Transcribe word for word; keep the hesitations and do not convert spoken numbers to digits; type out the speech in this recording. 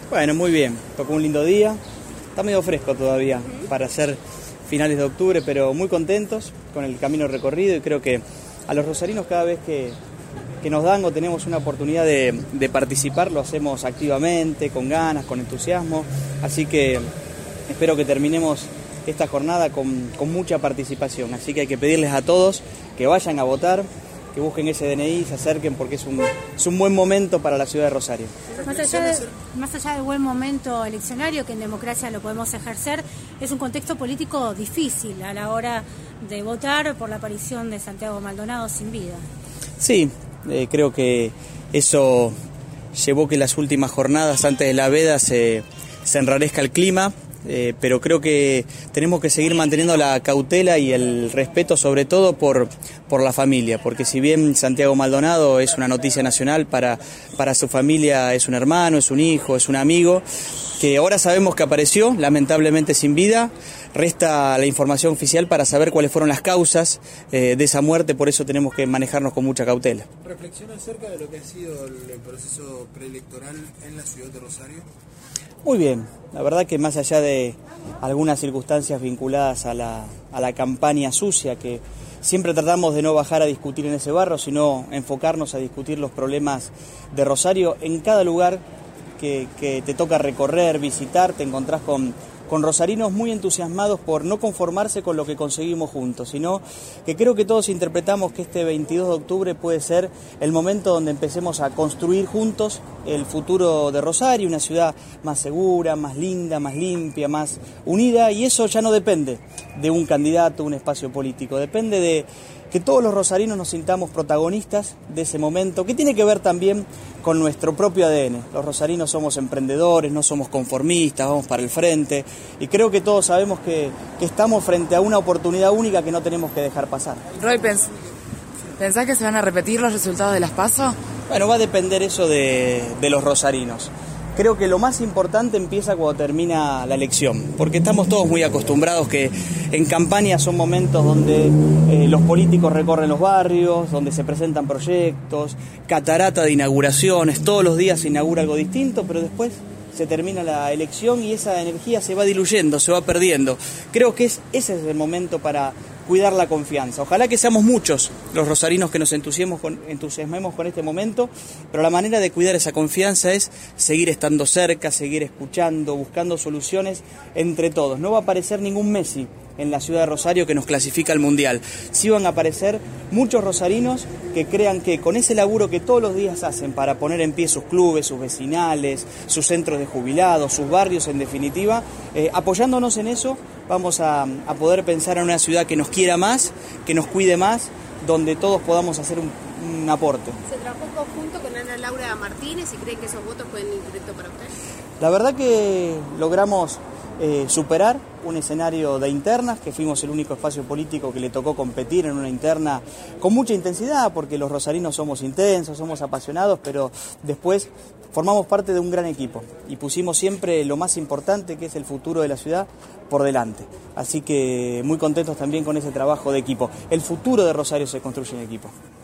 Bueno, muy bien, tocó un lindo día, está medio fresco todavía para hacer finales de octubre, pero muy contentos con el camino recorrido y creo que a los rosarinos cada vez que, que nos dan o tenemos una oportunidad de, de participar lo hacemos activamente, con ganas, con entusiasmo, así que espero que terminemos esta jornada con, con mucha participación, así que hay que pedirles a todos que vayan a votar, que busquen ese D N I, se acerquen porque es un, es un buen momento para la ciudad de Rosario. Más allá, de, más allá del buen momento eleccionario, que en democracia lo podemos ejercer, es un contexto político difícil a la hora de votar por la aparición de Santiago Maldonado sin vida. Sí, eh, creo que eso llevó que las últimas jornadas antes de la veda se, se enrarezca el clima. Eh, pero creo que tenemos que seguir manteniendo la cautela y el respeto, sobre todo por, por la familia, porque si bien Santiago Maldonado es una noticia nacional, para, para su familia es un hermano, es un hijo, es un amigo, que ahora sabemos que apareció, lamentablemente sin vida, resta la información oficial para saber cuáles fueron las causas eh, de esa muerte, por eso tenemos que manejarnos con mucha cautela. ¿Reflexiona acerca de lo que ha sido el proceso preelectoral en la ciudad de Rosario? Muy bien, la verdad que más allá de algunas circunstancias vinculadas a la, a la campaña sucia, que siempre tratamos de no bajar a discutir en ese barro, sino enfocarnos a discutir los problemas de Rosario. En cada lugar que, que te toca recorrer, visitar, te encontrás con, con rosarinos muy entusiasmados por no conformarse con lo que conseguimos juntos, sino que creo que todos interpretamos que este veintidós de octubre puede ser el momento donde empecemos a construir juntos el futuro de Rosario, una ciudad más segura, más linda, más limpia, más unida, y eso ya no depende de un candidato, un espacio político, depende de que todos los rosarinos nos sintamos protagonistas de ese momento, que tiene que ver también con nuestro propio A D N. Los rosarinos somos emprendedores, no somos conformistas, vamos para el frente, y creo que todos sabemos que, que estamos frente a una oportunidad única que no tenemos que dejar pasar. Roy, ¿pens- ¿pensás que se van a repetir los resultados de las PASO? Bueno, va a depender eso de, de los rosarinos. Creo que lo más importante empieza cuando termina la elección, porque estamos todos muy acostumbrados que en campaña son momentos donde eh, los políticos recorren los barrios, donde se presentan proyectos, catarata de inauguraciones, todos los días se inaugura algo distinto, pero después se termina la elección y esa energía se va diluyendo, se va perdiendo. Creo que es, ese es el momento para cuidar la confianza. Ojalá que seamos muchos los rosarinos que nos entusiasmemos con, entusiasmemos con este momento, pero la manera de cuidar esa confianza es seguir estando cerca, seguir escuchando, buscando soluciones entre todos. No va a aparecer ningún Messi en la ciudad de Rosario que nos clasifica al Mundial. Sí van a aparecer muchos rosarinos que crean que con ese laburo que todos los días hacen para poner en pie sus clubes, sus vecinales, sus centros de jubilados, sus barrios en definitiva, eh, apoyándonos en eso vamos a, a poder pensar en una ciudad que nos quiera más, que nos cuide más, donde todos podamos hacer un, un aporte. ¿Se trabajó en conjunto con Ana Laura Martínez y creen que esos votos pueden ir directo para usted? La verdad que logramos eh, superar un escenario de internas, que fuimos el único espacio político que le tocó competir en una interna con mucha intensidad, porque los rosarinos somos intensos, somos apasionados, pero después formamos parte de un gran equipo y pusimos siempre lo más importante, que es el futuro de la ciudad, por delante. Así que muy contentos también con ese trabajo de equipo. El futuro de Rosario se construye en equipo.